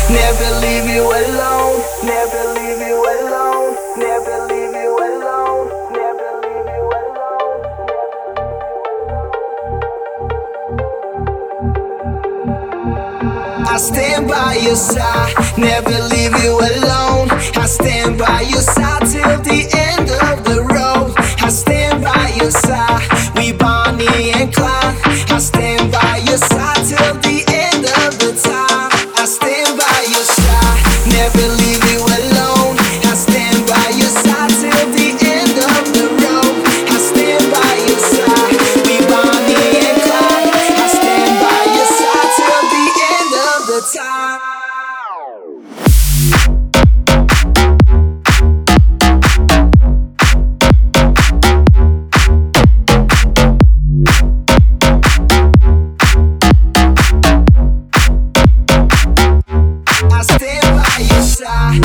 Never leave you alone. Never leave you alone. Never leave you alone. Never leave you alone. I stand by your side, never leave you alone. I stand by your side till the end of the road. I stand by your side, we Bonnie and Clyde. I stand by your side till the end of the time. I stand by your side, never leave you alone. I stand by your side till the end of the road. I stand by your side, we Bonnie and Clyde. I stand by your side till the end of the time. I stand by your side.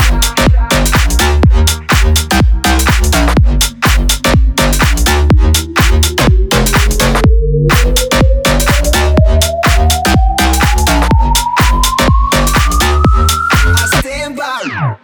I stand by.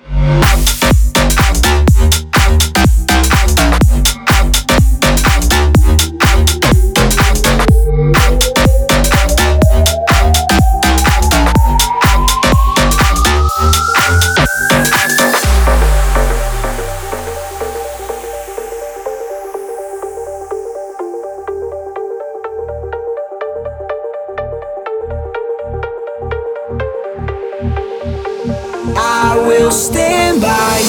I will stand by